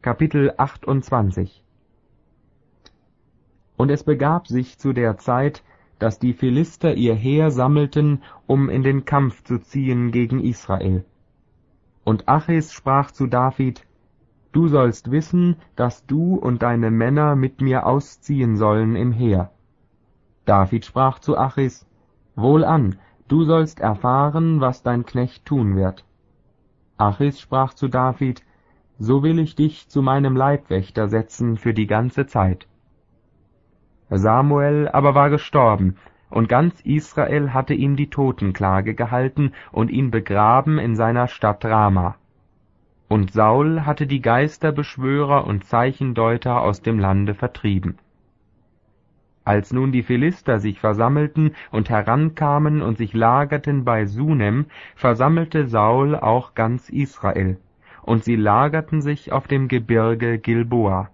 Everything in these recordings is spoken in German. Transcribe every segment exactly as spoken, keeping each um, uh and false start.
Kapitel achtundzwanzig. Und es begab sich zu der Zeit, dass die Philister ihr Heer sammelten, um in den Kampf zu ziehen gegen Israel. Und Achis sprach zu David: Du sollst wissen, dass du und deine Männer mit mir ausziehen sollen im Heer. David sprach zu Achis: Wohlan, du sollst erfahren, was dein Knecht tun wird. Achis sprach zu David: So will ich dich zu meinem Leibwächter setzen für die ganze Zeit. Samuel aber war gestorben, und ganz Israel hatte ihm die Totenklage gehalten und ihn begraben in seiner Stadt Rama. Und Saul hatte die Geisterbeschwörer und Zeichendeuter aus dem Lande vertrieben. Als nun die Philister sich versammelten und herankamen und sich lagerten bei Sunem, versammelte Saul auch ganz Israel, und sie lagerten sich auf dem Gebirge Gilboa.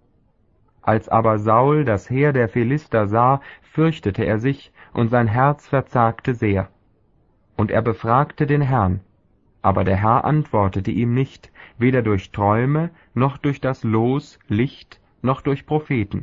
Als aber Saul das Heer der Philister sah, fürchtete er sich, und sein Herz verzagte sehr. Und er befragte den Herrn, aber der Herr antwortete ihm nicht, weder durch Träume, noch durch das Los, Licht, noch durch Propheten.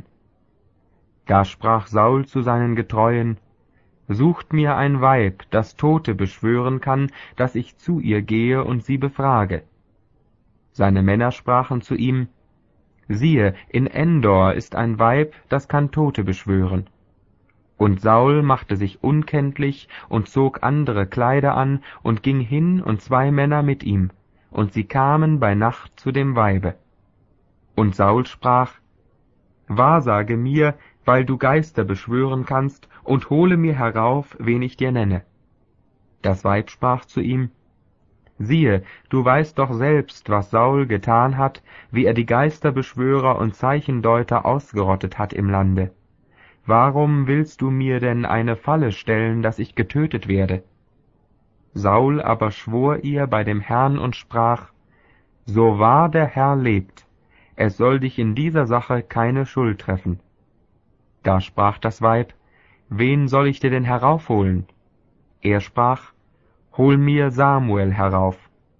Da sprach Saul zu seinen Getreuen: Sucht mir ein Weib, das Tote beschwören kann, dass ich zu ihr gehe und sie befrage. Seine Männer sprachen zu ihm: Siehe, in Endor ist ein Weib, das kann Tote beschwören. Und Saul machte sich unkenntlich und zog andere Kleider an und ging hin und zwei Männer mit ihm, und sie kamen bei Nacht zu dem Weibe. Und Saul sprach: Wahrsage mir, weil du Geister beschwören kannst, und hole mir herauf, wen ich dir nenne. Das Weib sprach zu ihm: Siehe, du weißt doch selbst, was Saul getan hat, wie er die Geisterbeschwörer und Zeichendeuter ausgerottet hat im Lande. Warum willst du mir denn eine Falle stellen, dass ich getötet werde? Saul aber schwor ihr bei dem Herrn und sprach: So wahr der Herr lebt, es soll dich in dieser Sache keine Schuld treffen. Da sprach das Weib: Wen soll ich dir denn heraufholen? Er sprach: Hol mir Samuel herauf.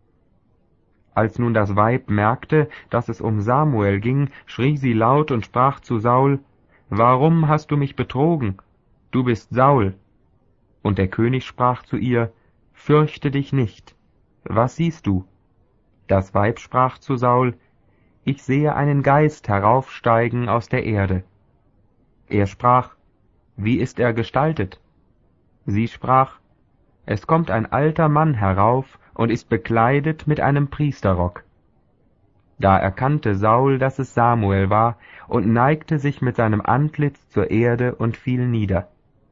Als nun das Weib merkte, dass es um Samuel ging, schrie sie laut und sprach zu Saul: Warum hast du mich betrogen? Du bist Saul. Und der König sprach zu ihr: Fürchte dich nicht. Was siehst du? Das Weib sprach zu Saul: Ich sehe einen Geist heraufsteigen aus der Erde. Er sprach: Wie ist er gestaltet? Sie sprach: Es kommt ein alter Mann herauf und ist bekleidet mit einem Priesterrock. Da erkannte Saul, dass es Samuel war, und neigte sich mit seinem Antlitz zur Erde und fiel nieder.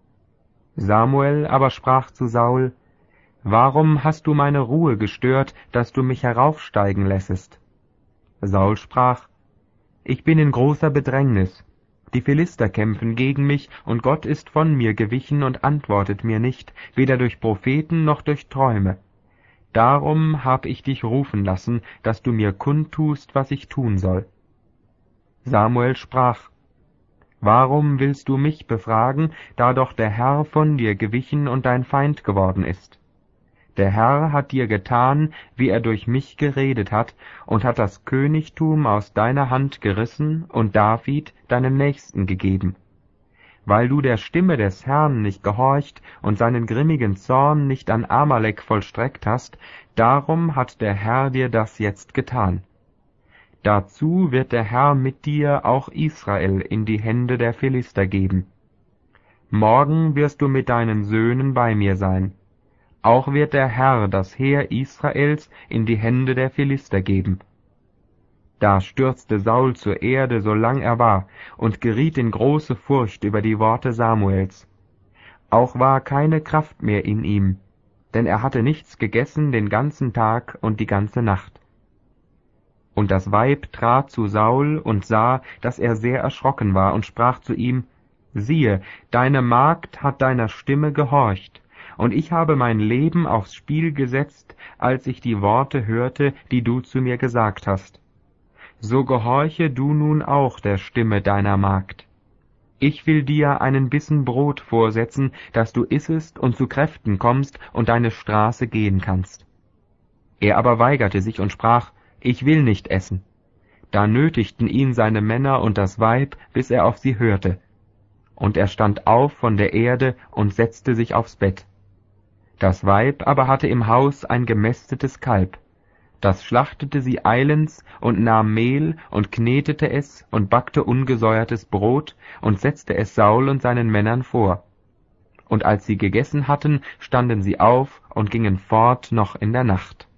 Samuel aber sprach zu Saul: Warum hast du meine Ruhe gestört, dass du mich heraufsteigen lässest? Saul sprach: Ich bin in großer Bedrängnis. Die Philister kämpfen gegen mich, und Gott ist von mir gewichen und antwortet mir nicht, weder durch Propheten noch durch Träume. Darum hab ich dich rufen lassen, dass du mir kundtust, was ich tun soll. Samuel sprach: Warum willst du mich befragen, da doch der Herr von dir gewichen und dein Feind geworden ist? Der Herr hat dir getan, wie er durch mich geredet hat, und hat das Königtum aus deiner Hand gerissen und David, deinem Nächsten, gegeben. Weil du der Stimme des Herrn nicht gehorcht und seinen grimmigen Zorn nicht an Amalek vollstreckt hast, darum hat der Herr dir das jetzt getan. Dazu wird der Herr mit dir auch Israel in die Hände der Philister geben. Morgen wirst du mit deinen Söhnen bei mir sein. Auch wird der Herr das Heer Israels in die Hände der Philister geben. Da stürzte Saul zur Erde, so lang er war, und geriet in große Furcht über die Worte Samuels. Auch war keine Kraft mehr in ihm, denn er hatte nichts gegessen den ganzen Tag und die ganze Nacht. Und das Weib trat zu Saul und sah, dass er sehr erschrocken war, und sprach zu ihm: Siehe, deine Magd hat deiner Stimme gehorcht, und ich habe mein Leben aufs Spiel gesetzt, als ich die Worte hörte, die du zu mir gesagt hast. So gehorche du nun auch der Stimme deiner Magd. Ich will dir einen Bissen Brot vorsetzen, dass du issest und zu Kräften kommst und deine Straße gehen kannst. Er aber weigerte sich und sprach: Ich will nicht essen. Da nötigten ihn seine Männer und das Weib, bis er auf sie hörte. Und er stand auf von der Erde und setzte sich aufs Bett. Das Weib aber hatte im Haus ein gemästetes Kalb. Das schlachtete sie eilends und nahm Mehl und knetete es und backte ungesäuertes Brot und setzte es Saul und seinen Männern vor. Und als sie gegessen hatten, standen sie auf und gingen fort noch in der Nacht.